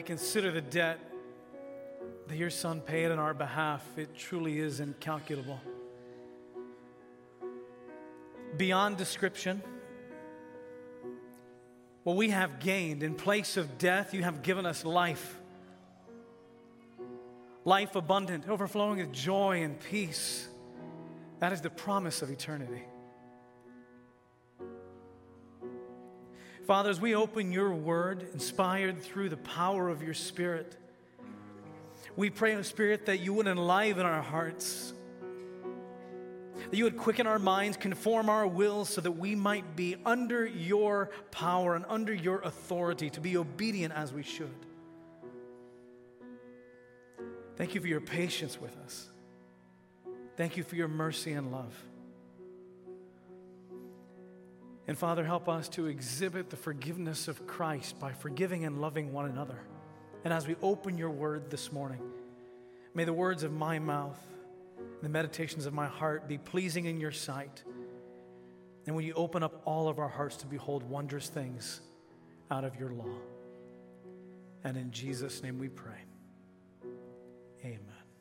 consider the debt that your Son paid on our behalf, it truly is incalculable. Beyond description, what we have gained in place of death, you have given us life. Life abundant, overflowing with joy and peace. That is the promise of eternity. Father, as we open your word, inspired through the power of your Spirit, we pray, in Spirit, that you would enliven our hearts, that you would quicken our minds, conform our wills so that we might be under your power and under your authority to be obedient as we should. Thank you for your patience with us. Thank you for your mercy and love. And Father, help us to exhibit the forgiveness of Christ by forgiving and loving one another. And as we open your word this morning, may the words of my mouth and the meditations of my heart be pleasing in your sight. And when you open up all of our hearts to behold wondrous things out of your law. And in Jesus' name we pray. Amen.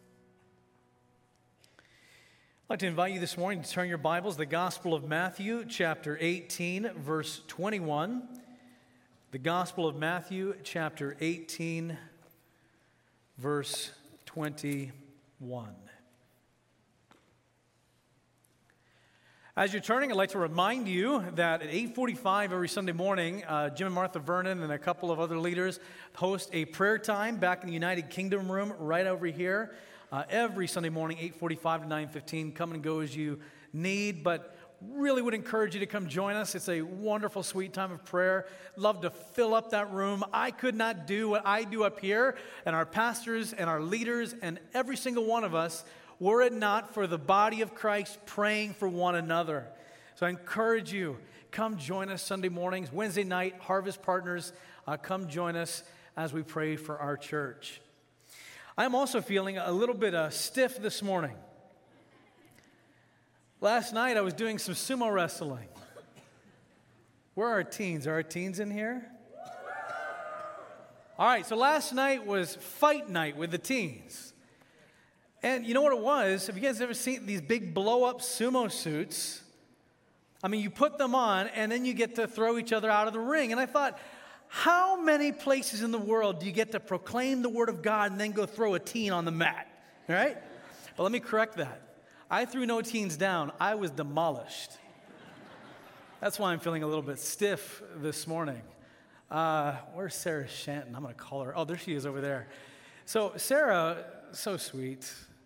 I'd like to invite you this morning to turn your Bibles to the Gospel of Matthew, chapter 18, verse 21. The Gospel of Matthew, chapter 18, verse 21. As you're turning, I'd like to remind you that at 8:45 every Sunday morning, Jim and Martha Vernon and a couple of other leaders host a prayer time back in the United Kingdom room right over here. Every Sunday morning, 8:45 to 9:15. Come and go as you need, but really would encourage you to come join us. It's a wonderful, sweet time of prayer. Love to fill up that room. I could not do what I do up here, and our pastors and our leaders and every single one of us, were it not for the body of Christ praying for one another. So I encourage you, come join us Sunday mornings, Wednesday night, Harvest Partners. Come join us as we pray for our church. I'm also feeling a little bit stiff this morning. Last night I was doing some sumo wrestling. Where are our teens? Are our teens in here? All right, so last night was fight night with the teens. And you know what it was? Have you guys ever seen these big blow-up sumo suits? I mean, you put them on and then you get to throw each other out of the ring. And I thought, how many places in the world do you get to proclaim the Word of God and then go throw a teen on the mat? All right? But let me correct that. I threw no teens down. I was demolished. That's why I'm feeling a little bit stiff this morning. Where's Sarah Shanton? I'm going to call her. Oh, there she is over there. So Sarah, so sweet,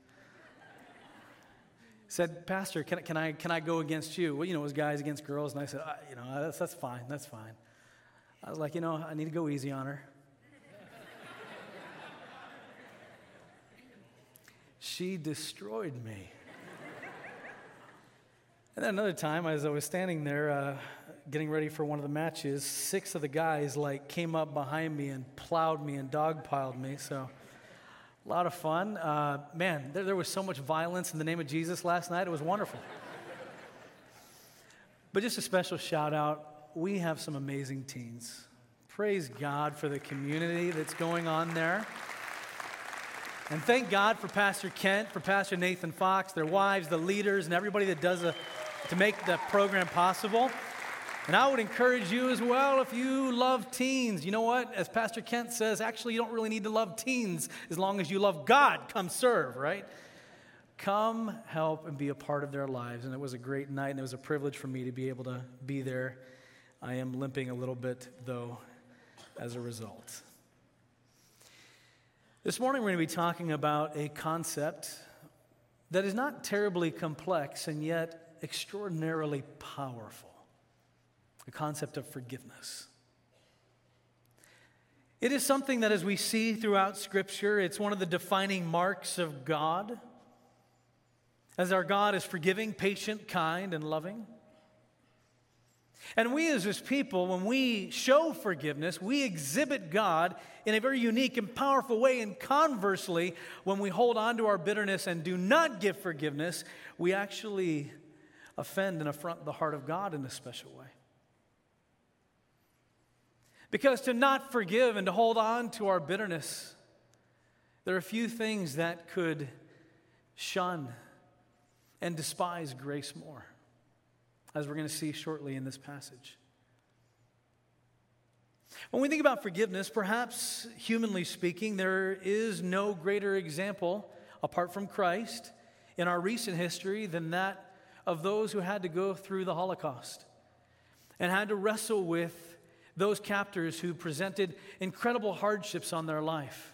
said, Pastor, can I go against you? Well, it was guys against girls. And I said, that's fine. That's fine. I was like, I need to go easy on her. She destroyed me. And then another time, as I was standing there getting ready for one of the matches, 6 of the guys came up behind me and plowed me and dogpiled me. So a lot of fun. Man, there was so much violence in the name of Jesus last night. It was wonderful. But just a special shout out. We have some amazing teens. Praise God for the community that's going on there. And thank God for Pastor Kent, for Pastor Nathan Fox, their wives, the leaders, and everybody that does to make the program possible. And I would encourage you as well, if you love teens, you know what? As Pastor Kent says, actually, you don't really need to love teens as long as you love God. Come serve, right? Come help and be a part of their lives. And it was a great night, and it was a privilege for me to be able to be there. I am limping a little bit, though, as a result. This morning we're going to be talking about a concept that is not terribly complex and yet extraordinarily powerful. The concept of forgiveness. It is something that, as we see throughout Scripture, it's one of the defining marks of God. As our God is forgiving, patient, kind, and loving. And we as His people, when we show forgiveness, we exhibit God in a very unique and powerful way. And conversely, when we hold on to our bitterness and do not give forgiveness, we actually offend and affront the heart of God in a special way. Because to not forgive and to hold on to our bitterness, there are a few things that could shun and despise grace more, as we're going to see shortly in this passage. When we think about forgiveness, perhaps humanly speaking, there is no greater example apart from Christ in our recent history than that of those who had to go through the Holocaust and had to wrestle with those captors who presented incredible hardships on their life.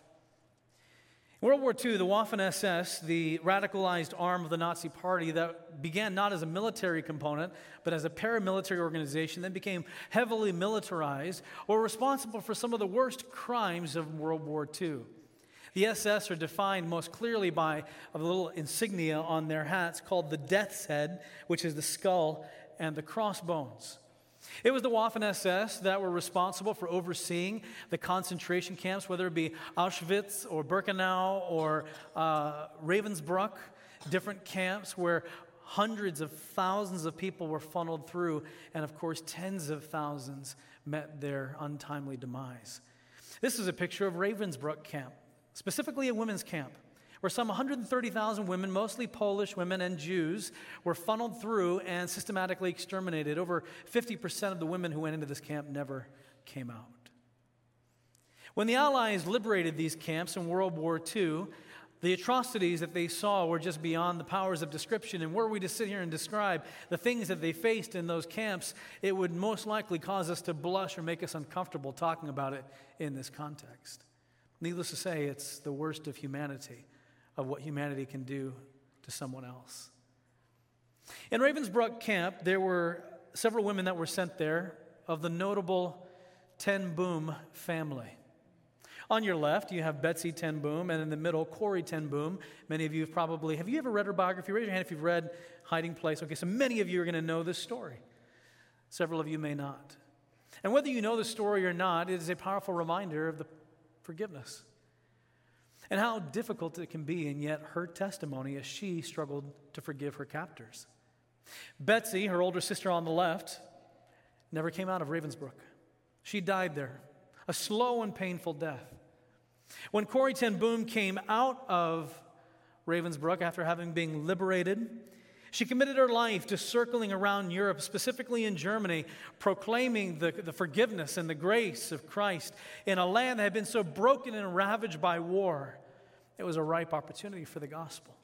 In World War II, the Waffen-SS, the radicalized arm of the Nazi Party that began not as a military component, but as a paramilitary organization, then became heavily militarized, were responsible for some of the worst crimes of World War II. The SS are defined most clearly by a little insignia on their hats called the Death's Head, which is the skull, and the crossbones. It was the Waffen-SS that were responsible for overseeing the concentration camps, whether it be Auschwitz or Birkenau or Ravensbrück, different camps where hundreds of thousands of people were funneled through, and of course tens of thousands met their untimely demise. This is a picture of Ravensbrück camp, specifically a women's camp, where some 130,000 women, mostly Polish women and Jews, were funneled through and systematically exterminated. Over 50% of the women who went into this camp never came out. When the Allies liberated these camps in World War II, the atrocities that they saw were just beyond the powers of description. And were we to sit here and describe the things that they faced in those camps, it would most likely cause us to blush or make us uncomfortable talking about it in this context. Needless to say, it's the worst of humanity, of what humanity can do to someone else. In Ravensbrück camp, there were several women that were sent there of the notable Ten Boom family. On your left, you have Betsy Ten Boom, and in the middle, Corrie Ten Boom. Many of you have you ever read her biography? Raise your hand if you've read Hiding Place. Okay, so many of you are going to know this story. Several of you may not. And whether you know the story or not, it is a powerful reminder of the forgiveness and how difficult it can be, and yet her testimony as she struggled to forgive her captors. Betsy, her older sister on the left, never came out of Ravensbrück. She died there, a slow and painful death. When Corrie Ten Boom came out of Ravensbrück after having been liberated, she committed her life to circling around Europe, specifically in Germany, proclaiming the forgiveness and the grace of Christ in a land that had been so broken and ravaged by war. It was a ripe opportunity for the gospel.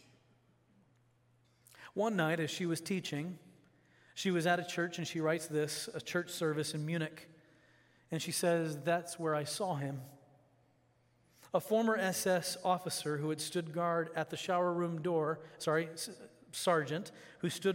One night, as she was teaching, she was at a church, and she writes this, a church service in Munich. And she says, "That's where I saw him. A former SS officer who had stood guard at the shower room door, sergeant, who stood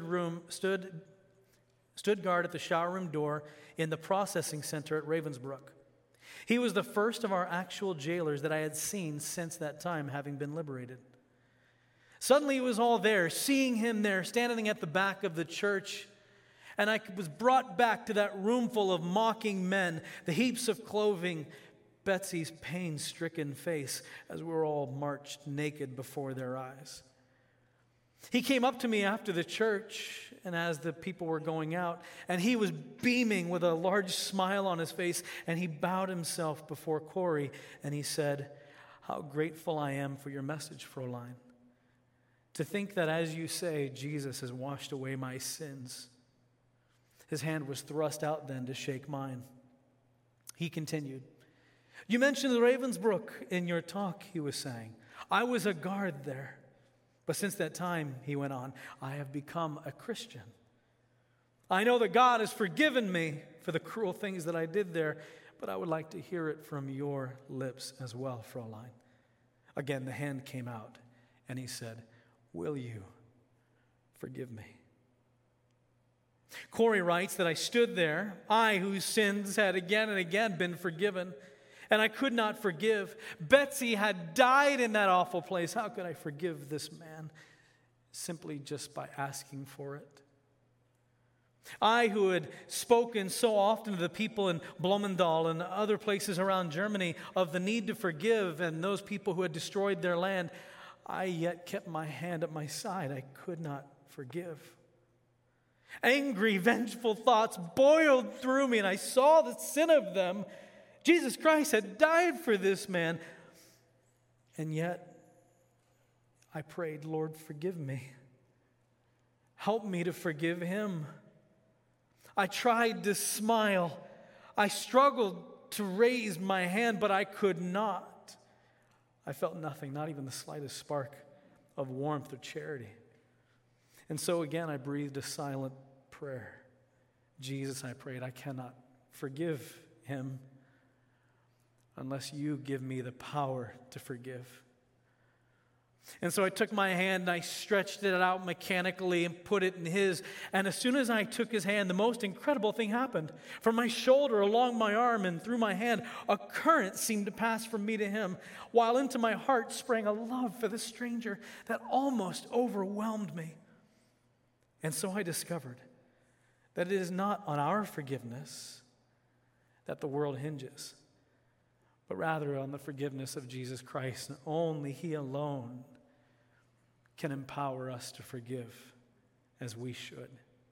guard at the shower room door in the processing center at Ravensbrück. He was the first of our actual jailers that I had seen since that time, having been liberated. Suddenly it was all there, seeing him there, standing at the back of the church, and I was brought back to that room full of mocking men, the heaps of clothing, Betsy's pain-stricken face as we were all marched naked before their eyes. He came up to me after the church and as the people were going out, and he was beaming with a large smile on his face, and he bowed himself before Corrie, and he said, 'How grateful I am for your message, Fräulein. To think that, as you say, Jesus has washed away my sins.' His hand was thrust out then to shake mine. He continued, 'You mentioned Ravensbrück in your talk,' he was saying. 'I was a guard there. But since that time,' he went on, 'I have become a Christian. I know that God has forgiven me for the cruel things that I did there, but I would like to hear it from your lips as well, Fräulein.' Again, the hand came out, and he said, 'Will you forgive me?' Corrie writes that I stood there, I whose sins had again and again been forgiven, and I could not forgive. Betsy had died in that awful place. How could I forgive this man? Simply just by asking for it. I, who had spoken so often to the people in Bloemendaal and other places around Germany of the need to forgive and those people who had destroyed their land, I yet kept my hand at my side. I could not forgive. Angry, vengeful thoughts boiled through me, and I saw the sin of them, Jesus Christ had died for this man. And yet, I prayed, Lord, forgive me. Help me to forgive him. I tried to smile. I struggled to raise my hand, but I could not. I felt nothing, not even the slightest spark of warmth or charity. And so again, I breathed a silent prayer. Jesus, I prayed, I cannot forgive him unless you give me the power to forgive. And so I took my hand and I stretched it out mechanically and put it in his. And as soon as I took his hand, the most incredible thing happened. From my shoulder, along my arm, and through my hand, a current seemed to pass from me to him, while into my heart sprang a love for the stranger that almost overwhelmed me. And so I discovered that it is not on our forgiveness that the world hinges, but rather on the forgiveness of Jesus Christ. And only he alone can empower us to forgive as we should.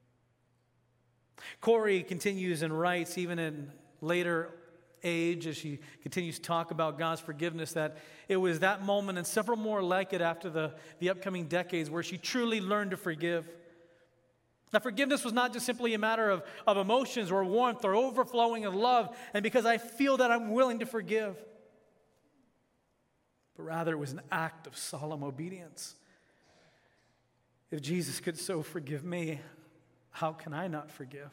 Corrie continues and writes, even in later age, as she continues to talk about God's forgiveness, that it was that moment and several more like it after the upcoming decades where she truly learned to forgive. Now, forgiveness was not just simply a matter of emotions or warmth or overflowing of love, and because I feel that I'm willing to forgive. But rather, it was an act of solemn obedience. If Jesus could so forgive me, how can I not forgive?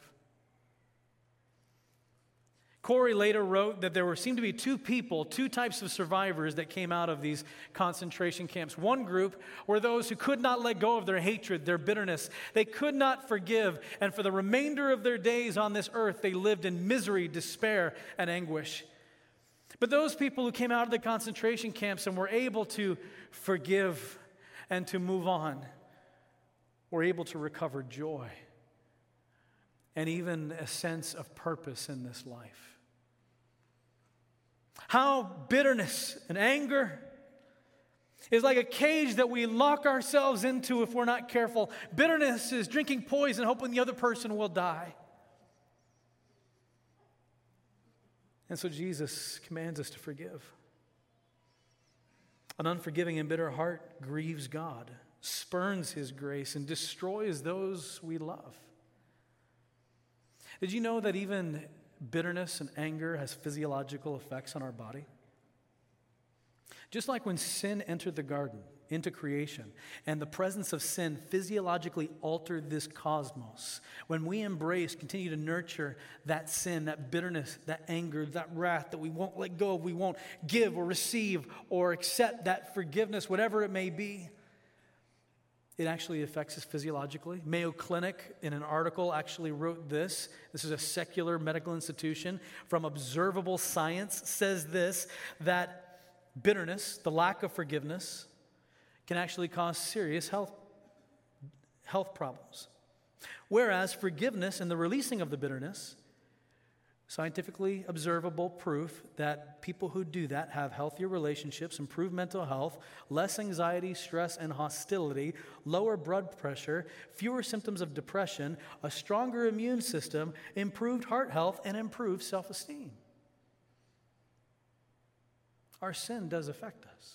Corrie later wrote that there seemed to be two types of survivors that came out of these concentration camps. One group were those who could not let go of their hatred, their bitterness. They could not forgive, and for the remainder of their days on this earth, they lived in misery, despair, and anguish. But those people who came out of the concentration camps and were able to forgive and to move on were able to recover joy and even a sense of purpose in this life. How bitterness and anger is like a cage that we lock ourselves into if we're not careful. Bitterness is drinking poison, hoping the other person will die. And so Jesus commands us to forgive. An unforgiving and bitter heart grieves God, spurns his grace, and destroys those we love. Did you know that even bitterness and anger has physiological effects on our body? Just like when sin entered the garden, into creation, and the presence of sin physiologically altered this cosmos, when we embrace, continue to nurture that sin, that bitterness, that anger, that wrath that we won't let go of, we won't give or receive or accept that forgiveness, whatever it may be, it actually affects us physiologically. Mayo Clinic, in an article, actually wrote this. This is a secular medical institution. From Observable Science, says this, that bitterness, the lack of forgiveness, can actually cause serious health problems. Whereas forgiveness and the releasing of the bitterness, scientifically observable proof that people who do that have healthier relationships, improved mental health, less anxiety, stress, and hostility, lower blood pressure, fewer symptoms of depression, a stronger immune system, improved heart health, and improved self-esteem. Our sin does affect us.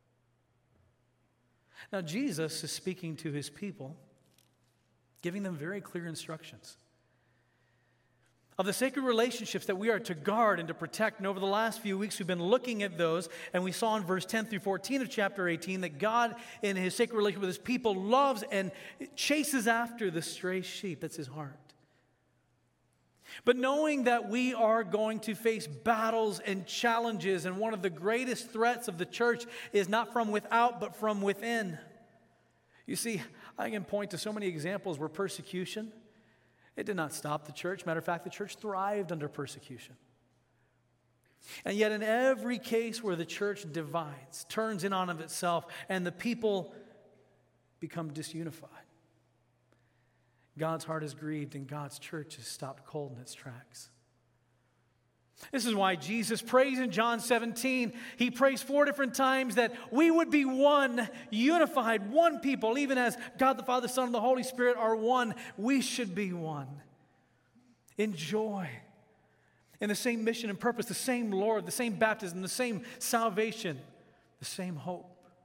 Now, Jesus is speaking to his people, giving them very clear instructions of the sacred relationships that we are to guard and to protect. And over the last few weeks, we've been looking at those, and we saw in verse 10 through 14 of chapter 18 that God, in his sacred relationship with his people, loves and chases after the stray sheep. That's his heart. But knowing that we are going to face battles and challenges, and one of the greatest threats of the church is not from without, but from within. You see, I can point to so many examples where persecution, it did not stop the church. Matter of fact, the church thrived under persecution. And yet in every case where the church divides, turns in on of itself, and the people become disunified, God's heart is grieved and God's church is stopped cold in its tracks. This is why Jesus prays in John 17. He prays 4 different times that we would be one, unified, one people. Even as God the Father, Son, and the Holy Spirit are one, we should be one. In joy, in the same mission and purpose, the same Lord, the same baptism, the same salvation, the same hope.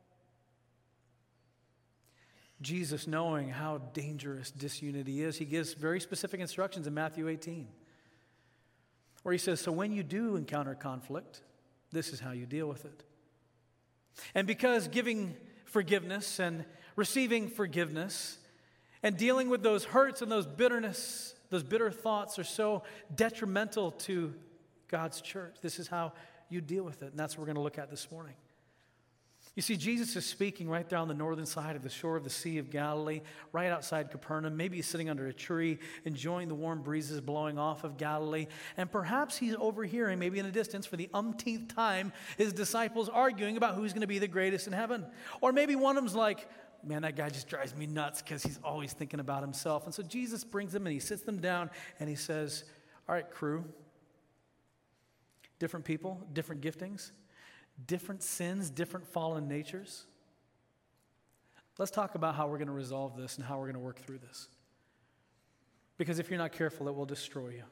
Jesus, knowing how dangerous disunity is, he gives very specific instructions in Matthew 18, where he says, so when you do encounter conflict, this is how you deal with it. And because giving forgiveness and receiving forgiveness and dealing with those hurts and those bitter thoughts are so detrimental to God's church, this is how you deal with it. And that's what we're going to look at this morning. You see, Jesus is speaking right there on the northern side of the shore of the Sea of Galilee, right outside Capernaum. Maybe he's sitting under a tree, enjoying the warm breezes blowing off of Galilee. And perhaps he's overhearing, maybe in a distance, for the umpteenth time, his disciples arguing about who's going to be the greatest in heaven. Or maybe one of them's like, man, that guy just drives me nuts because he's always thinking about himself. And so Jesus brings them and he sits them down and he says, all right, crew, different people, different giftings, different sins, different fallen natures. Let's talk about how we're going to resolve this and how we're going to work through this. Because if you're not careful, it will destroy you.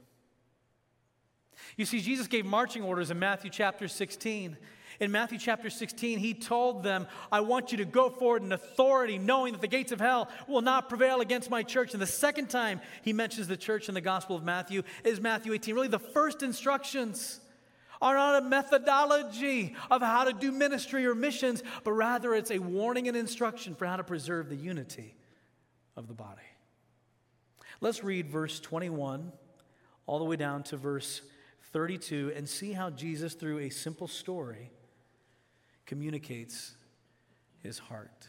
You see, Jesus gave marching orders in Matthew chapter 16. In Matthew chapter 16, he told them, I want you to go forward in authority, knowing that the gates of hell will not prevail against my church. And the second time he mentions the church in the Gospel of Matthew is Matthew 18. Really, the first instructions are not a methodology of how to do ministry or missions, but rather it's a warning and instruction for how to preserve the unity of the body. Let's read verse 21 all the way down to verse 32 and see how Jesus, through a simple story, communicates his heart.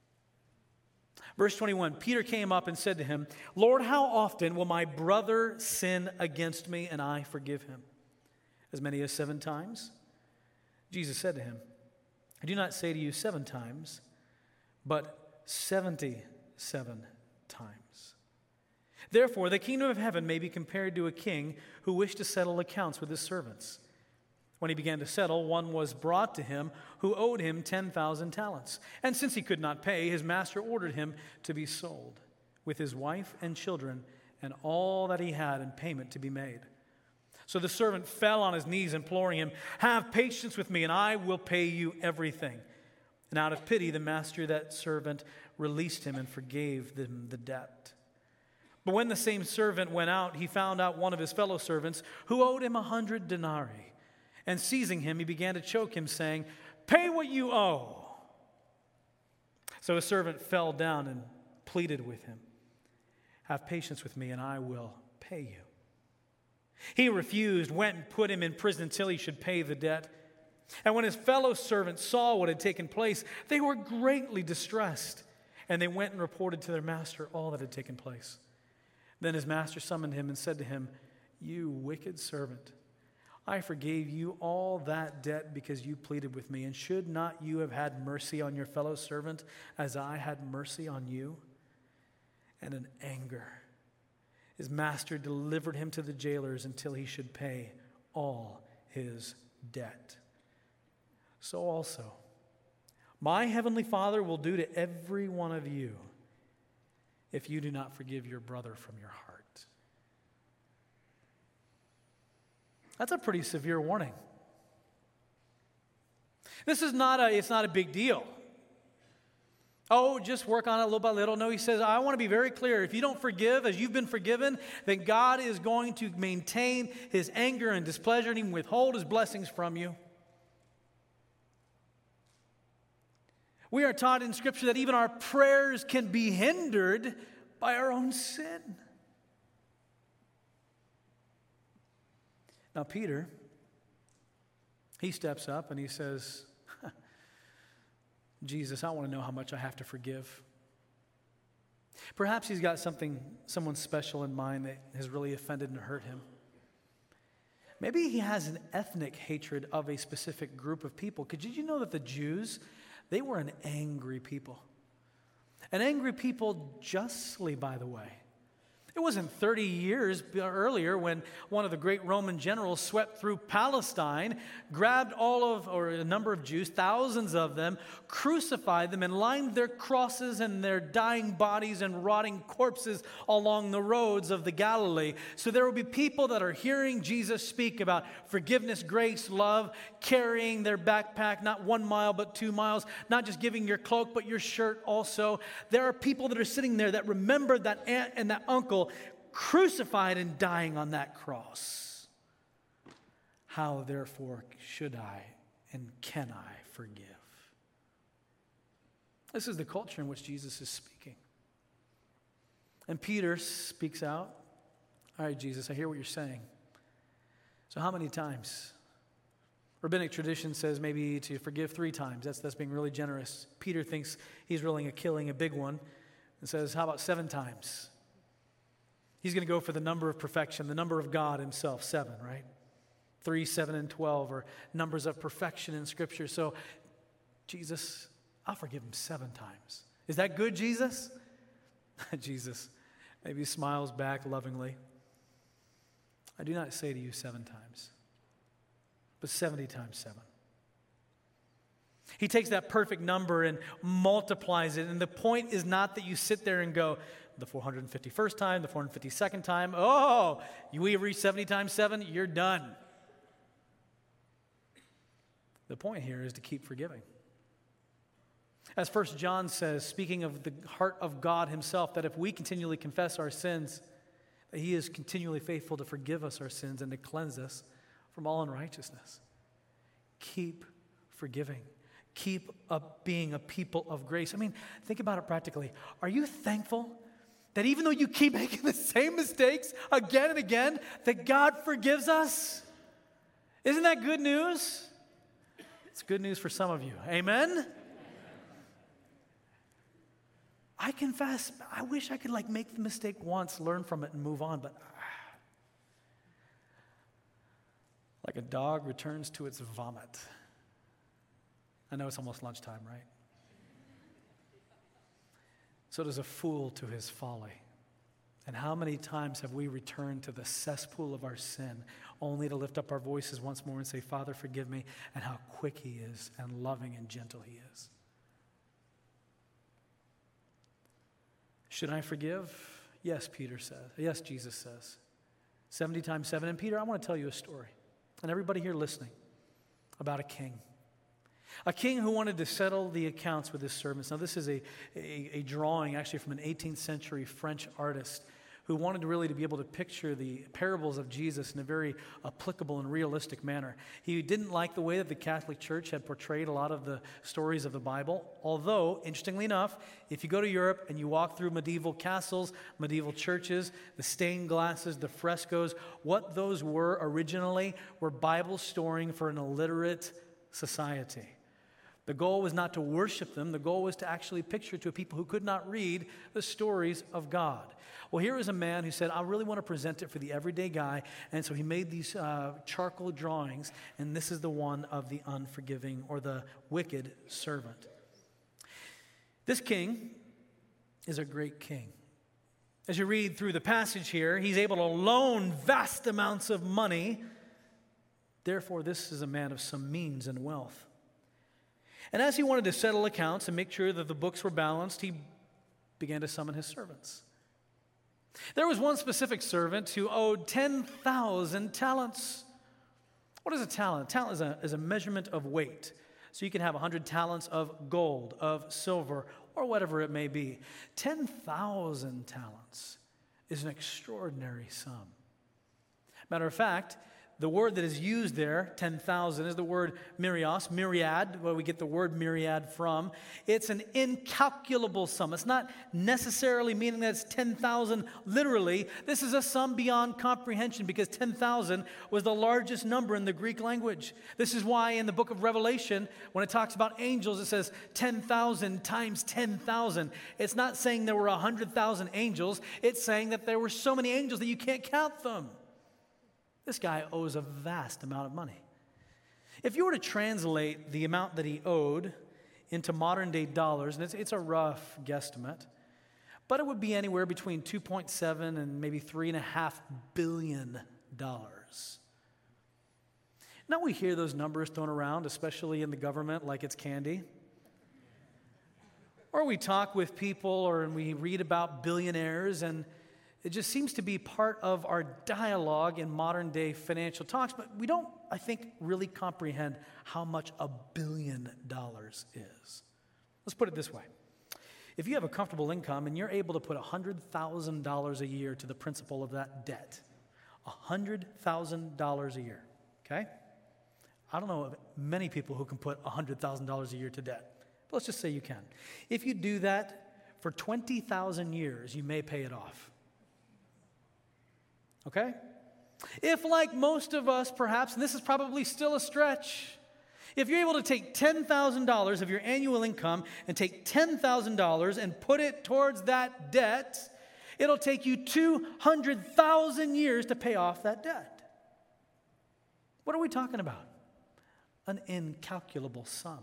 Verse 21, Peter came up and said to him, Lord, how often will my brother sin against me and I forgive him? As many as 7 times? Jesus said to him, I do not say to you 7 times, but 77 times. Therefore, the kingdom of heaven may be compared to a king who wished to settle accounts with his servants. When he began to settle, one was brought to him who owed him 10,000 talents. And since he could not pay, his master ordered him to be sold, with his wife and children and all that he had in payment to be made. So the servant fell on his knees, imploring him, have patience with me, and I will pay you everything. And out of pity, the master of that servant released him and forgave them the debt. But when the same servant went out, he found out one of his fellow servants who owed him 100 denarii. And seizing him, he began to choke him, saying, pay what you owe. So his servant fell down and pleaded with him, have patience with me, and I will pay you. He refused, went and put him in prison until he should pay the debt. And when his fellow servants saw what had taken place, they were greatly distressed, and they went and reported to their master all that had taken place. Then his master summoned him and said to him, you wicked servant, I forgave you all that debt because you pleaded with me. And should not you have had mercy on your fellow servant as I had mercy on you? And in anger, his master delivered him to the jailers until he should pay all his debt. So also, my heavenly Father will do to every one of you if you do not forgive your brother from your heart. That's a pretty severe warning. This is not a big deal. Oh, just work on it little by little. No, he says, I want to be very clear. If you don't forgive as you've been forgiven, then God is going to maintain his anger and displeasure and even withhold his blessings from you. We are taught in Scripture that even our prayers can be hindered by our own sin. Now, Peter, he steps up and he says, Jesus, I want to know how much I have to forgive. Perhaps he's got someone special in mind that has really offended and hurt him. Maybe he has an ethnic hatred of a specific group of people. Did you know that the Jews, they were an angry people? An angry people justly, by the way. It wasn't 30 years earlier when one of the great Roman generals swept through Palestine, grabbed a number of Jews, thousands of them, crucified them, and lined their crosses and their dying bodies and rotting corpses along the roads of the Galilee. So there will be people that are hearing Jesus speak about forgiveness, grace, love, carrying their backpack, not 1 mile, but 2 miles, not just giving your cloak, but your shirt also. There are people that are sitting there that remember that aunt and that uncle crucified and dying on that cross. How, therefore, should I and can I forgive? This is the culture in which Jesus is speaking. And Peter speaks out. All right, Jesus, I hear what you're saying. So how many times? Rabbinic tradition says maybe to forgive 3 times. That's being really generous. Peter thinks he's really killing a big one and says, how about 7 times? He's going to go for the number of perfection, the number of God himself, 7, right? 3, 7, and 12 are numbers of perfection in Scripture. So, Jesus, I'll forgive him 7 times. Is that good, Jesus? Jesus maybe smiles back lovingly. I do not say to you 7 times, but 70 times 7. He takes that perfect number and multiplies it. And the point is not that you sit there and go, the 451st time, the 452nd time, oh, we reach 70 times 7, you're done. The point here is to keep forgiving. As 1 John says, speaking of the heart of God himself, that if we continually confess our sins, that he is continually faithful to forgive us our sins and to cleanse us from all unrighteousness. Keep forgiving. Keep being a people of grace. I mean, think about it practically. Are you thankful that even though you keep making the same mistakes again and again, that God forgives us? Isn't that good news? It's good news for some of you. Amen? I confess, I wish I could make the mistake once, learn from it, and move on, but like a dog returns to its vomit. I know it's almost lunchtime, right? So does a fool to his folly. And how many times have we returned to the cesspool of our sin only to lift up our voices once more and say, Father, forgive me, and how quick he is and loving and gentle he is. Should I forgive? Yes, Peter says. Yes, Jesus says. 70 times 7. And Peter, I want to tell you a story. And everybody here listening, about a king. A king who wanted to settle the accounts with his servants. Now, this is a drawing actually from an 18th century French artist who wanted to be able to picture the parables of Jesus in a very applicable and realistic manner. He didn't like the way that the Catholic Church had portrayed a lot of the stories of the Bible, although, interestingly enough, if you go to Europe and you walk through medieval castles, medieval churches, the stained glasses, the frescoes, what those were originally were Bible storing for an illiterate society. The goal was not to worship them. The goal was to actually picture to people who could not read the stories of God. Well, here is a man who said, I really want to present it for the everyday guy. And so he made these charcoal drawings, and this is the one of the unforgiving or the wicked servant. This king is a great king. As you read through the passage here, he's able to loan vast amounts of money. Therefore, this is a man of some means and wealth. And as he wanted to settle accounts and make sure that the books were balanced, he began to summon his servants. There was one specific servant who owed 10,000 talents. What is a talent? A talent is a measurement of weight. So you can have 100 talents of gold, of silver, or whatever it may be. 10,000 talents is an extraordinary sum. Matter of fact, the word that is used there, 10,000, is the word myriad, where we get the word myriad from. It's an incalculable sum. It's not necessarily meaning that it's 10,000 literally. This is a sum beyond comprehension because 10,000 was the largest number in the Greek language. This is why in the book of Revelation, when it talks about angels, it says 10,000 times 10,000. It's not saying there were 100,000 angels. It's saying that there were so many angels that you can't count them. This guy owes a vast amount of money. If you were to translate the amount that he owed into modern day dollars, and it's a rough guesstimate, but it would be anywhere between 2.7 and maybe $3.5 billion. Now we hear those numbers thrown around, especially in the government, like it's candy. Or we talk with people or we read about billionaires, and it just seems to be part of our dialogue in modern day financial talks, but we don't, I think, really comprehend how much $1 billion is. Let's put it this way. If you have a comfortable income and you're able to put $100,000 a year to the principal of that debt, $100,000 a year, okay? I don't know of many people who can put $100,000 a year to debt. But let's just say you can. If you do that for 20,000 years, you may pay it off. Okay? If, like most of us, perhaps, and this is probably still a stretch, if you're able to take $10,000 of your annual income and take $10,000 and put it towards that debt, it'll take you 200,000 years to pay off that debt. What are we talking about? An incalculable sum.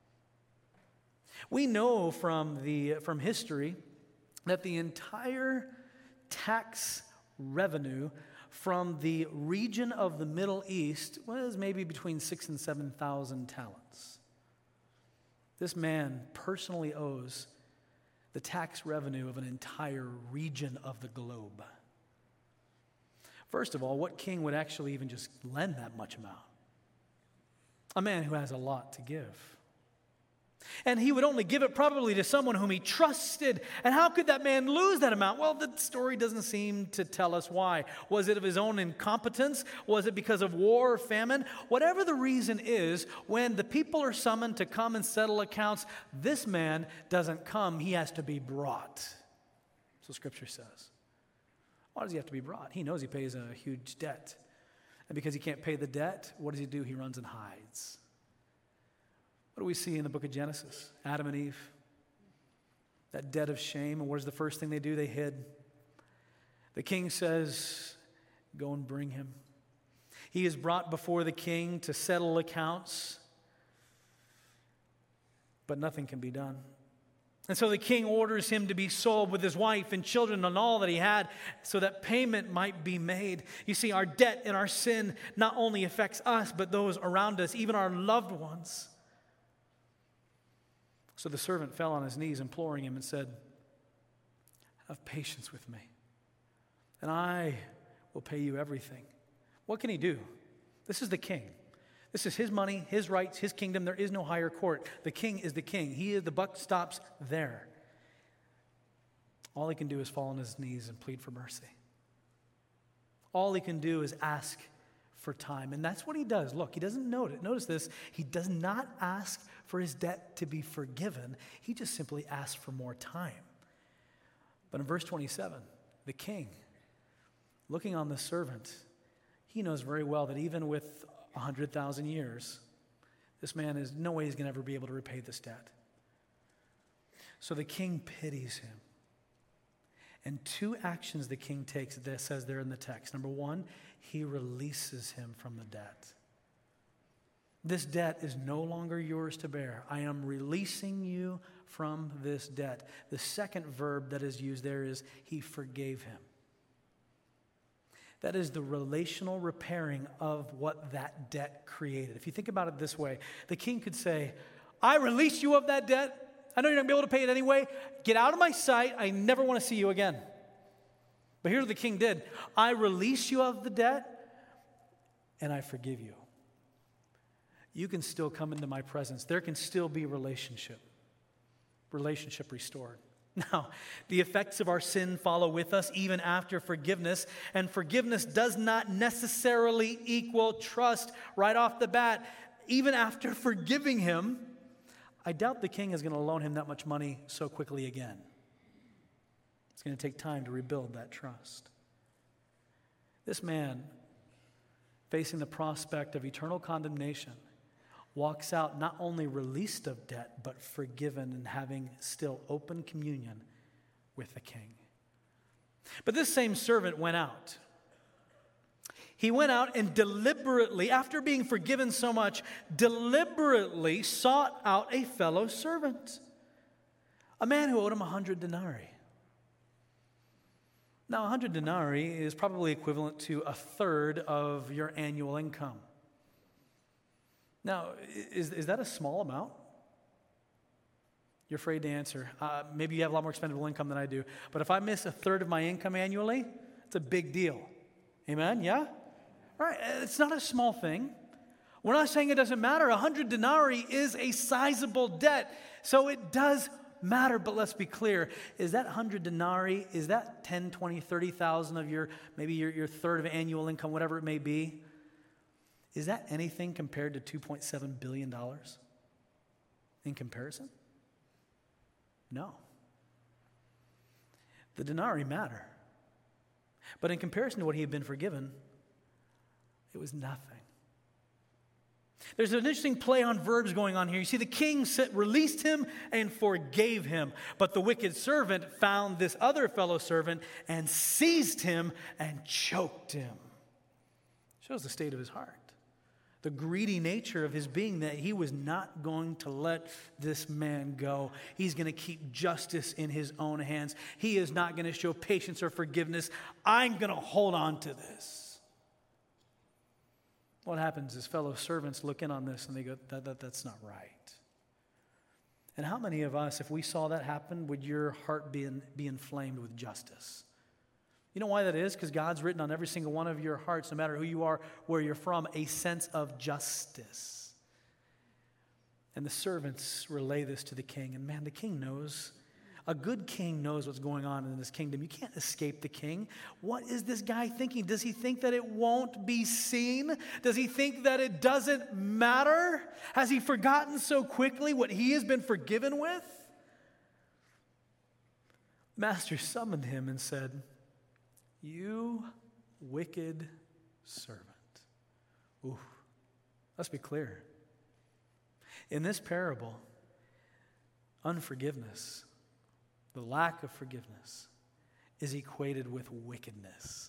We know from history that the entire tax revenue from the region of the Middle East was maybe between 6,000 and 7,000 talents. This man personally owes the tax revenue of an entire region of the globe. First of all, what king would actually even just lend that much amount? A man who has a lot to give. And he would only give it probably to someone whom he trusted. And how could that man lose that amount? Well, the story doesn't seem to tell us why. Was it of his own incompetence? Was it because of war or famine? Whatever the reason is, when the people are summoned to come and settle accounts, this man doesn't come. He has to be brought. So Scripture says. Why does he have to be brought? He knows he pays a huge debt. And because he can't pay the debt, what does he do? He runs and hides. What do we see in the book of Genesis? Adam and Eve. That debt of shame. And what is the first thing they do? They hid. The king says, go and bring him. He is brought before the king to settle accounts. But nothing can be done. And so the king orders him to be sold with his wife and children and all that he had so that payment might be made. You see, our debt and our sin not only affects us, but those around us, even our loved ones. So the servant fell on his knees, imploring him, and said, have patience with me, and I will pay you everything. What can he do? This is the king. This is his money, his rights, his kingdom. There is no higher court. The king is the king. The buck stops there. All he can do is fall on his knees and plead for mercy. All he can do is ask for time. And that's what he does. Look, he doesn't notice this. He does not ask for his debt to be forgiven. He just simply asks for more time. But in verse 27, the king, looking on the servant, he knows very well that even with 100,000 years, this man is no way he's going to ever be able to repay this debt. So the king pities him. And two actions the king takes, that says there in the text. Number one, he releases him from the debt. This debt is no longer yours to bear. I am releasing you from this debt. The second verb that is used there is he forgave him. That is the relational repairing of what that debt created. If you think about it this way, the king could say, I release you of that debt. I know you're not going to be able to pay it anyway. Get out of my sight. I never want to see you again. But here's what the king did. I release you of the debt, and I forgive you. You can still come into my presence. There can still be relationship restored. Now, the effects of our sin follow with us even after forgiveness, and forgiveness does not necessarily equal trust right off the bat. Even after forgiving him, I doubt the king is going to loan him that much money so quickly again. It's going to take time to rebuild that trust. This man, facing the prospect of eternal condemnation, walks out not only released of debt, but forgiven and having still open communion with the king. But this same servant went out. He went out and deliberately, after being forgiven so much, deliberately sought out a fellow servant, a man who owed him 100 denarii. Now, 100 denarii is probably equivalent to a third of your annual income. Now, is that a small amount? You're afraid to answer. Maybe you have a lot more expendable income than I do. But if I miss a third of my income annually, it's a big deal. Amen? Yeah? All right. It's not a small thing. We're not saying it doesn't matter. 100 denarii is a sizable debt. So it does matter. But let's be clear. Is that 100 denarii, is that 10, 20, 30,000 of maybe your third of annual income, whatever it may be? Is that anything compared to $2.7 billion in comparison? No. The denarii matter. But in comparison to what he had been forgiven, it was nothing. There's an interesting play on verbs going on here. You see, the king released him and forgave him. But the wicked servant found this other fellow servant and seized him and choked him. Shows the state of his heart. The greedy nature of his being, that he was not going to let this man go. He's going to keep justice in his own hands. He is not going to show patience or forgiveness. I'm going to hold on to this. What happens is fellow servants look in on this and they go, that's not right. And how many of us, if we saw that happen, would your heart be inflamed with justice? You know why that is? Because God's written on every single one of your hearts, no matter who you are, where you're from, a sense of justice. And the servants relay this to the king. And man, the king knows. A good king knows what's going on in this kingdom. You can't escape the king. What is this guy thinking? Does he think that it won't be seen? Does he think that it doesn't matter? Has he forgotten so quickly what he has been forgiven with? Master summoned him and said, "You wicked servant." Ooh, let's be clear. In this parable, unforgiveness, the lack of forgiveness, is equated with wickedness.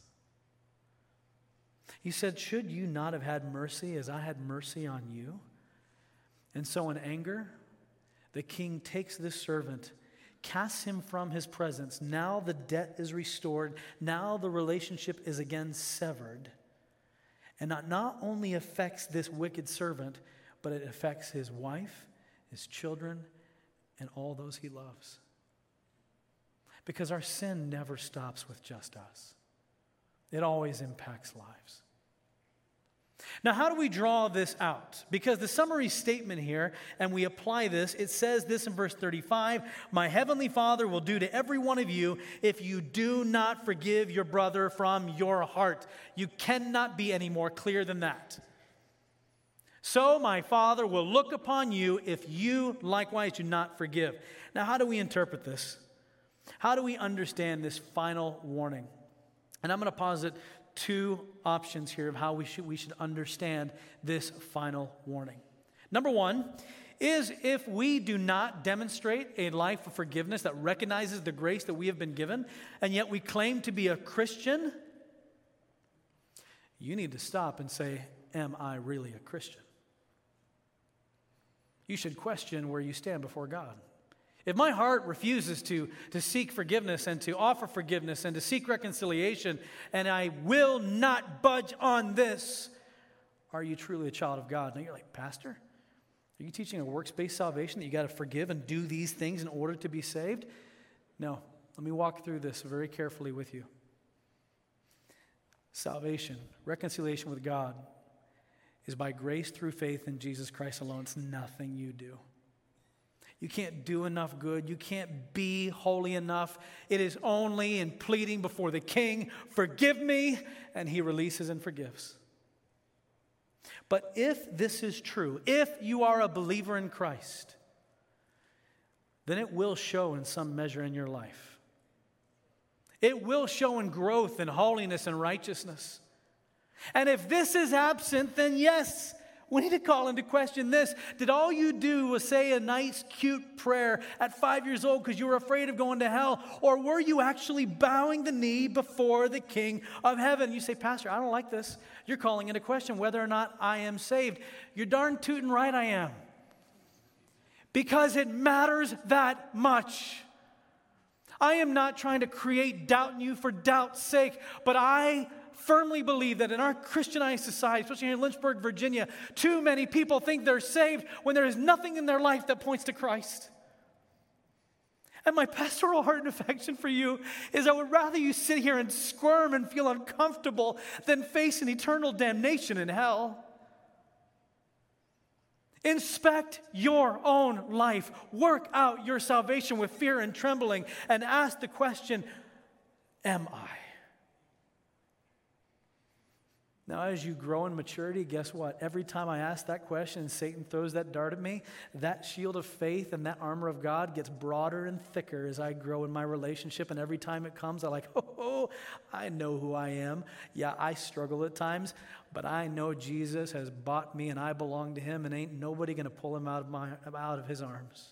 He said, "Should you not have had mercy as I had mercy on you?" And so in anger, the king takes this servant, casts him from his presence. Now the debt is restored. Now the relationship is again severed. And not only affects this wicked servant, but it affects his wife, his children, and all those he loves. Because our sin never stops with just us. It always impacts lives. Now, how do we draw this out? Because the summary statement here, and we apply this, it says this in verse 35, "My heavenly Father will do to every one of you if you do not forgive your brother from your heart." You cannot be any more clear than that. "So my Father will look upon you if you likewise do not forgive." Now, how do we interpret this? How do we understand this final warning? And I'm going to posit two options here of how we should understand this final warning. Number one is, if we do not demonstrate a life of forgiveness that recognizes the grace that we have been given, and yet we claim to be a Christian, you need to stop and say, "Am I really a Christian?" You should question where you stand before God. If my heart refuses to seek forgiveness and to offer forgiveness and to seek reconciliation, and I will not budge on this, are you truly a child of God? Now you're like, "Pastor, are you teaching a works-based salvation that you got to forgive and do these things in order to be saved?" No. Let me walk through this very carefully with you. Salvation, reconciliation with God, is by grace through faith in Jesus Christ alone. It's nothing you do. You can't do enough good. You can't be holy enough. It is only in pleading before the King, "Forgive me," and he releases and forgives. But if this is true, if you are a believer in Christ, then it will show in some measure in your life. It will show in growth and holiness and righteousness. And if this is absent, then yes, we need to call into question this. Did all you do was say a nice, cute prayer at 5 years old because you were afraid of going to hell? Or were you actually bowing the knee before the King of heaven? You say, "Pastor, I don't like this." You're calling into question whether or not I am saved. You're darn tootin' right I am. Because it matters that much. I am not trying to create doubt in you for doubt's sake, but I firmly believe that in our Christianized society, especially here in Lynchburg, Virginia, too many people think they're saved when there is nothing in their life that points to Christ. And my pastoral heart and affection for you is I would rather you sit here and squirm and feel uncomfortable than face an eternal damnation in hell. Inspect your own life. Work out your salvation with fear and trembling and ask the question, am I? Now, as you grow in maturity, guess what? Every time I ask that question and Satan throws that dart at me, that shield of faith and that armor of God gets broader and thicker as I grow in my relationship. And every time it comes, I'm like, oh, I know who I am. Yeah, I struggle at times, but I know Jesus has bought me and I belong to him, and ain't nobody going to pull him out of his arms.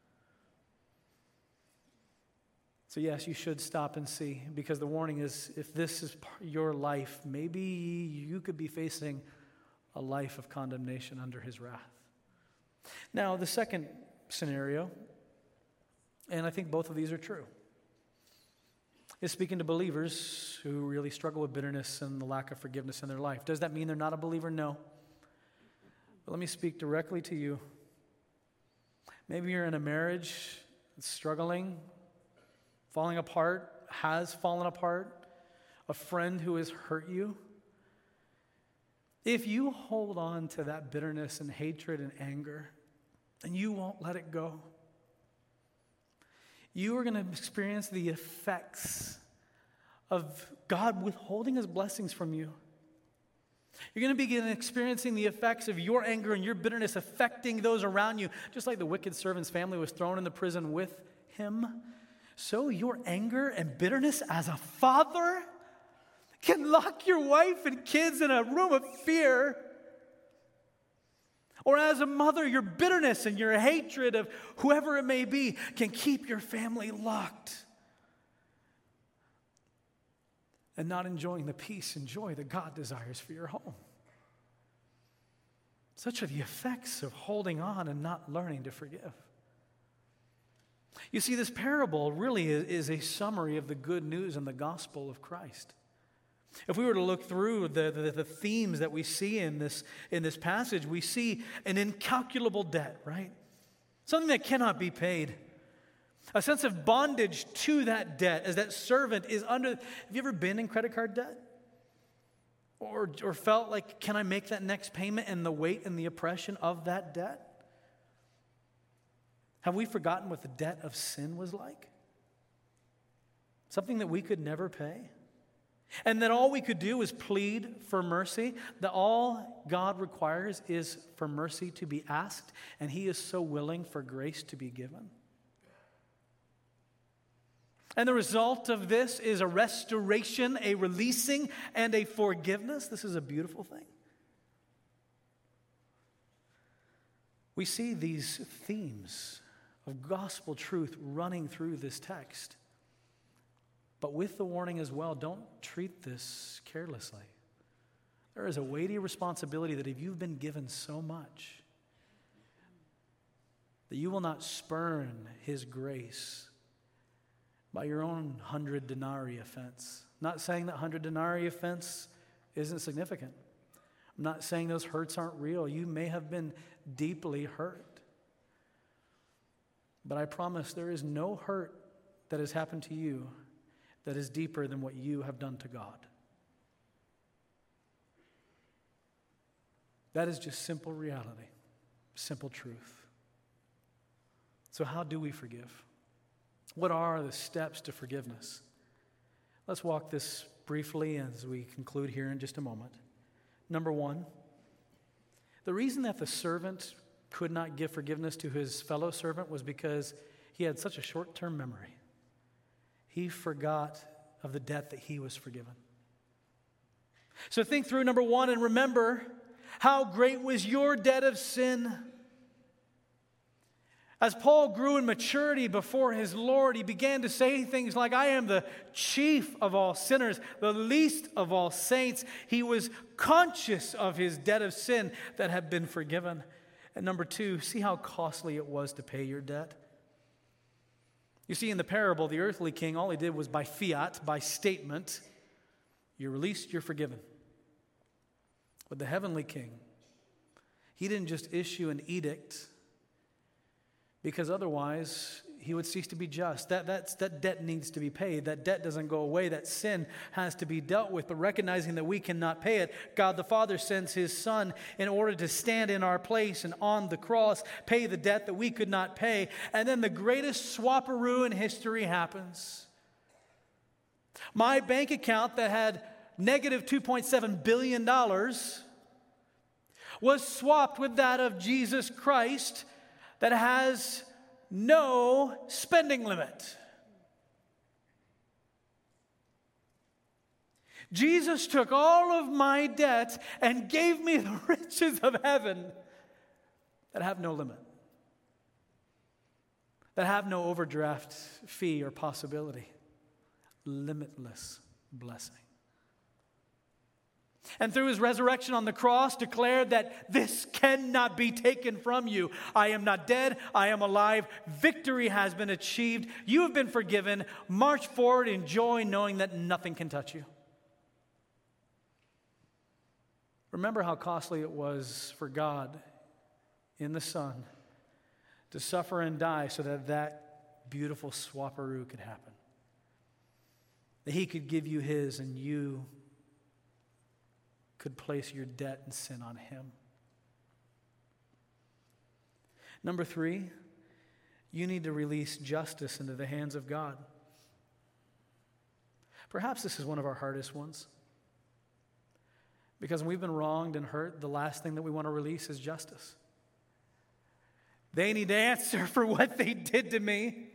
So yes, you should stop and see, because the warning is, if this is your life, maybe you could be facing a life of condemnation under his wrath. Now, the second scenario, and I think both of these are true, is speaking to believers who really struggle with bitterness and the lack of forgiveness in their life. Does that mean they're not a believer? No. But let me speak directly to you. Maybe you're in a marriage that's struggling, falling apart, has fallen apart, a friend who has hurt you. If you hold on to that bitterness and hatred and anger, and you won't let it go, you are going to experience the effects of God withholding his blessings from you. You're going to begin experiencing the effects of your anger and your bitterness affecting those around you, just like the wicked servant's family was thrown into prison with him. So your anger and bitterness as a father can lock your wife and kids in a room of fear. Or as a mother, your bitterness and your hatred of whoever it may be can keep your family locked and not enjoying the peace and joy that God desires for your home. Such are the effects of holding on and not learning to forgive. You see, this parable really is a summary of the good news and the gospel of Christ. If we were to look through the themes that we see in this passage, we see an incalculable debt, right? Something that cannot be paid. A sense of bondage to that debt as that servant is under. Have you ever been in credit card debt? Or felt like, can I make that next payment, and the weight and the oppression of that debt? Have we forgotten what the debt of sin was like? Something that we could never pay. And that all we could do is plead for mercy. That all God requires is for mercy to be asked. And he is so willing for grace to be given. And the result of this is a restoration, a releasing, and a forgiveness. This is a beautiful thing. We see these themes of gospel truth running through this text. But with the warning as well, don't treat this carelessly. There is a weighty responsibility that if you've been given so much, that you will not spurn his grace by your own 100 denarii offense. I'm not saying that 100 denarii offense isn't significant. I'm not saying those hurts aren't real. You may have been deeply hurt. But I promise there is no hurt that has happened to you that is deeper than what you have done to God. That is just simple reality, simple truth. So how do we forgive? What are the steps to forgiveness? Let's walk this briefly as we conclude here in just a moment. Number one, the reason that the servant could not give forgiveness to his fellow servant was because he had such a short-term memory. He forgot of the debt that he was forgiven. So think through number one and remember, how great was your debt of sin? As Paul grew in maturity before his Lord, he began to say things like, I am the chief of all sinners, the least of all saints. He was conscious of his debt of sin that had been forgiven. And number two, see how costly it was to pay your debt. You see, in the parable, the earthly king, all he did was by fiat, by statement, you're released, you're forgiven. But the heavenly king, he didn't just issue an edict, because otherwise he would cease to be just. That debt needs to be paid. That debt doesn't go away. That sin has to be dealt with. But recognizing that we cannot pay it, God the Father sends his Son in order to stand in our place and on the cross pay the debt that we could not pay. And then the greatest swapperoo in history happens. My bank account that had negative $2.7 billion was swapped with that of Jesus Christ that has no spending limit. Jesus took all of my debt and gave me the riches of heaven that have no limit, that have no overdraft fee or possibility. Limitless blessing. And through his resurrection on the cross declared that this cannot be taken from you. I am not dead, I am alive. Victory has been achieved. You have been forgiven. March forward in joy, knowing that nothing can touch you. Remember how costly it was for God in the Son to suffer and die so that that beautiful swapperoo could happen. That he could give you his and you could place your debt and sin on him. Number 3, you need to release justice into the hands of God. Perhaps this is one of our hardest ones. Because when we've been wronged and hurt, the last thing that we want to release is justice. They need to answer for what they did to me.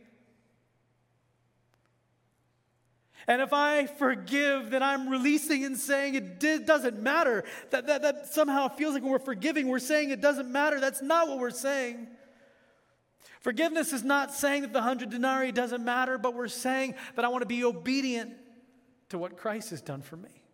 And if I forgive, then I'm releasing and saying it doesn't matter. That somehow feels like when we're forgiving, we're saying it doesn't matter. That's not what we're saying. Forgiveness is not saying that the 100 denarii doesn't matter, but we're saying that I want to be obedient to what Christ has done for me.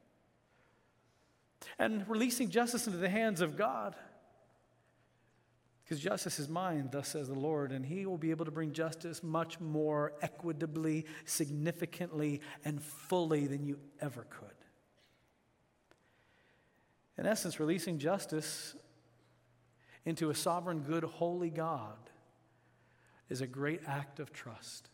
And releasing justice into the hands of God. Because justice is mine, thus says the Lord, and he will be able to bring justice much more equitably, significantly, and fully than you ever could. In essence, releasing justice into a sovereign, good, holy God is a great act of trust.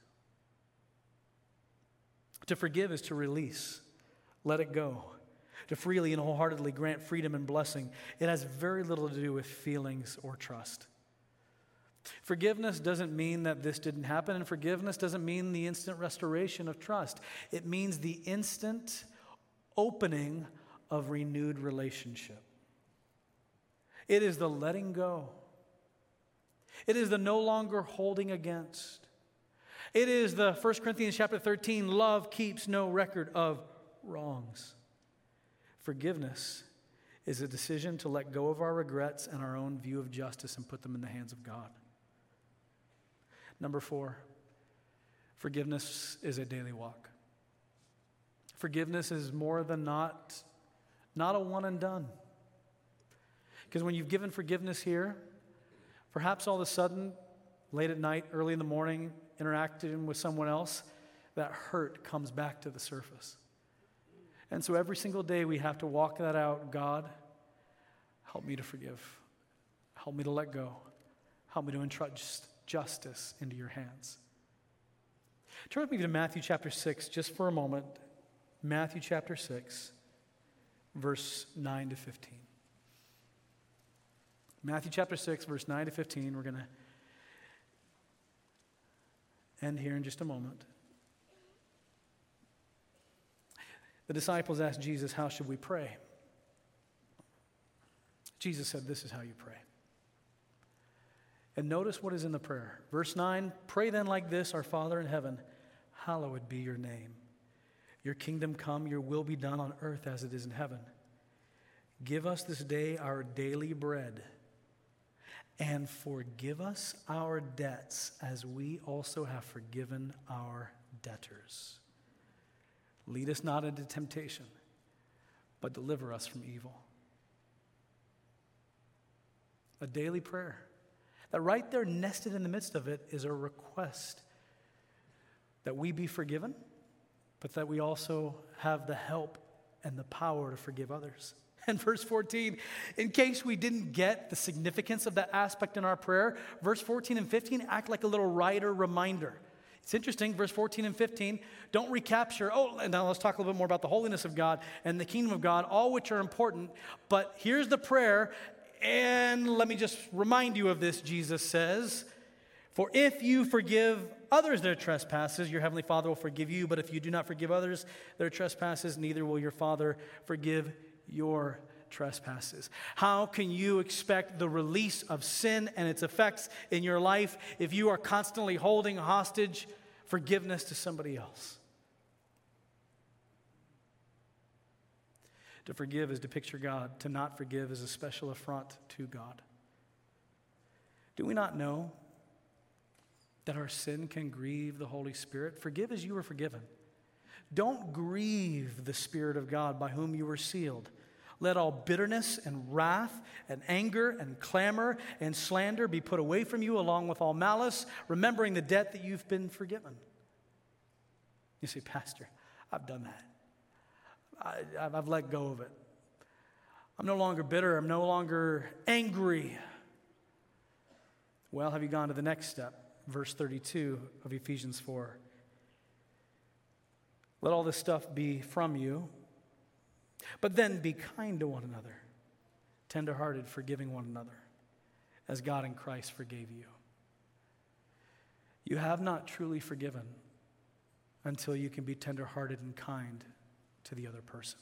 To forgive is to release, let it go. To freely and wholeheartedly grant freedom and blessing. It has very little to do with feelings or trust. Forgiveness doesn't mean that this didn't happen, and forgiveness doesn't mean the instant restoration of trust. It means the instant opening of renewed relationship. It is the letting go. It is the no longer holding against. It is the 1 Corinthians chapter 13, love keeps no record of wrongs. Forgiveness is a decision to let go of our regrets and our own view of justice and put them in the hands of God. Number 4, forgiveness is a daily walk. Forgiveness is more than not a one and done. Because when you've given forgiveness here, perhaps all of a sudden, late at night, early in the morning, interacting with someone else, that hurt comes back to the surface. And so every single day we have to walk that out. God, help me to forgive. Help me to let go. Help me to entrust justice into your hands. Turn with me to Matthew chapter 6 just for a moment. Matthew chapter 6, verse 9 to 15. Matthew chapter 6, verse 9 to 15. We're going to end here in just a moment. The disciples asked Jesus, how should we pray? Jesus said, this is how you pray. And notice what is in the prayer. Verse 9, pray then like this, our Father in heaven, hallowed be your name. Your kingdom come, your will be done on earth as it is in heaven. Give us this day our daily bread, and forgive us our debts as we also have forgiven our debtors. Lead us not into temptation, but deliver us from evil. A daily prayer. That right there, nested in the midst of it, is a request that we be forgiven, but that we also have the help and the power to forgive others. And verse 14, in case we didn't get the significance of that aspect in our prayer, verse 14 and 15 act like a little rider reminder. It's interesting, verse 14 and 15 don't recapture, and now let's talk a little bit more about the holiness of God and the kingdom of God, all which are important. But here's the prayer, and let me just remind you of this, Jesus says, for if you forgive others their trespasses, your heavenly Father will forgive you. But if you do not forgive others their trespasses, neither will your Father forgive your trespasses. How can you expect the release of sin and its effects in your life if you are constantly holding hostage forgiveness to somebody else? To forgive is to picture God. To not forgive is a special affront to God. Do we not know that our sin can grieve the Holy Spirit? Forgive as you were forgiven. Don't grieve the Spirit of God by whom you were sealed. Let all bitterness and wrath and anger and clamor and slander be put away from you, along with all malice, remembering the debt that you've been forgiven. You say, Pastor, I've done that. I've let go of it. I'm no longer bitter. I'm no longer angry. Well, have you gone to the next step? Verse 32 of Ephesians 4. Let all this stuff be from you, but then be kind to one another, tenderhearted, forgiving one another, as God in Christ forgave you. You have not truly forgiven until you can be tenderhearted and kind to the other person.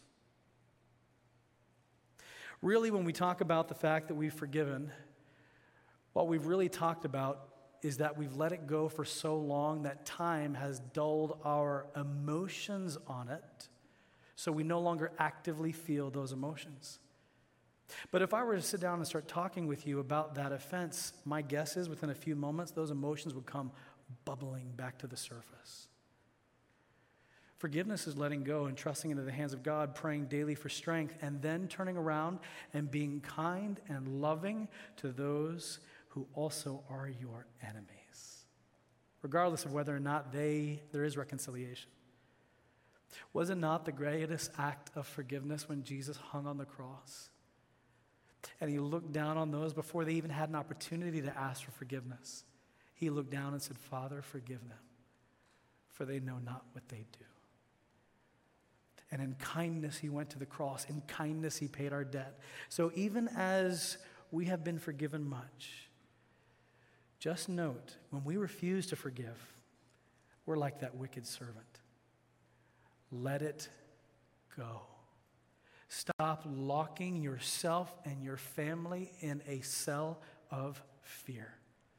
Really, when we talk about the fact that we've forgiven, what we've really talked about is that we've let it go for so long that time has dulled our emotions on it, so we no longer actively feel those emotions. But if I were to sit down and start talking with you about that offense, my guess is within a few moments, those emotions would come bubbling back to the surface. Forgiveness is letting go and trusting into the hands of God, praying daily for strength, and then turning around and being kind and loving to those who also are your enemies, regardless of whether or not there is reconciliation. Was it not the greatest act of forgiveness when Jesus hung on the cross? And he looked down on those before they even had an opportunity to ask for forgiveness. He looked down and said, Father, forgive them, for they know not what they do. And in kindness, he went to the cross. In kindness, he paid our debt. So even as we have been forgiven much, just note, when we refuse to forgive, we're like that wicked servant. Let it go. Stop locking yourself and your family in a cell of fear.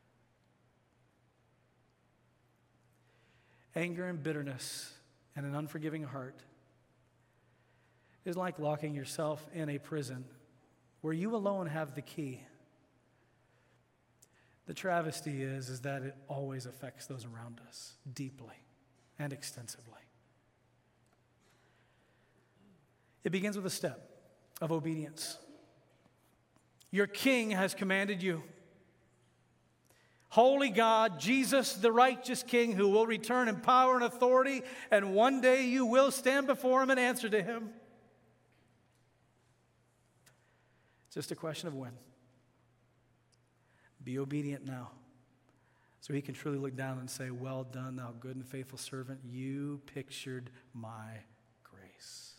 Anger and bitterness and an unforgiving heart is like locking yourself in a prison where you alone have the key. The travesty is that it always affects those around us deeply and extensively. It begins with a step of obedience. Your King has commanded you. Holy God, Jesus, the righteous King, who will return in power and authority, and one day you will stand before him and answer to him. It's just a question of when. Be obedient now, so he can truly look down and say, well done, thou good and faithful servant. You pictured my grace.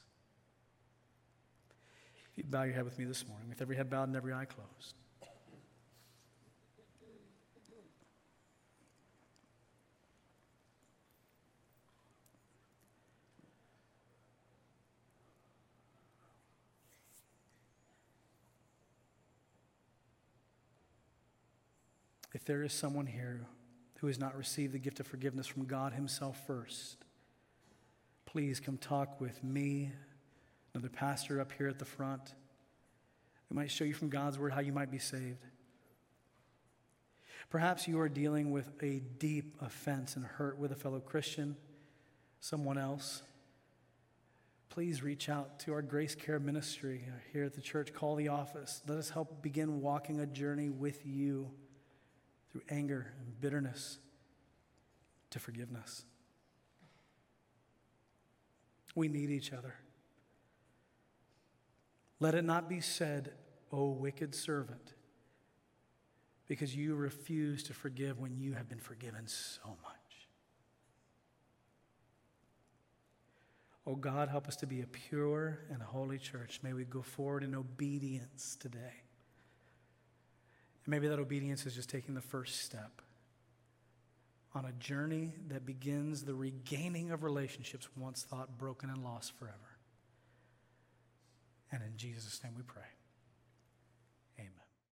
If you bow your head with me this morning, with every head bowed and every eye closed. If there is someone here who has not received the gift of forgiveness from God himself first, please come talk with me, another pastor up here at the front. We might show you from God's word how you might be saved. Perhaps you are dealing with a deep offense and hurt with a fellow Christian, someone else. Please reach out to our Grace Care Ministry here at the church. Call the office. Let us help begin walking a journey with you through anger and bitterness to forgiveness. We need each other. Let it not be said, "O wicked servant," because you refuse to forgive when you have been forgiven so much. Oh God, help us to be a pure and holy church. May we go forward in obedience today. And maybe that obedience is just taking the first step on a journey that begins the regaining of relationships once thought broken and lost forever. And in Jesus' name we pray.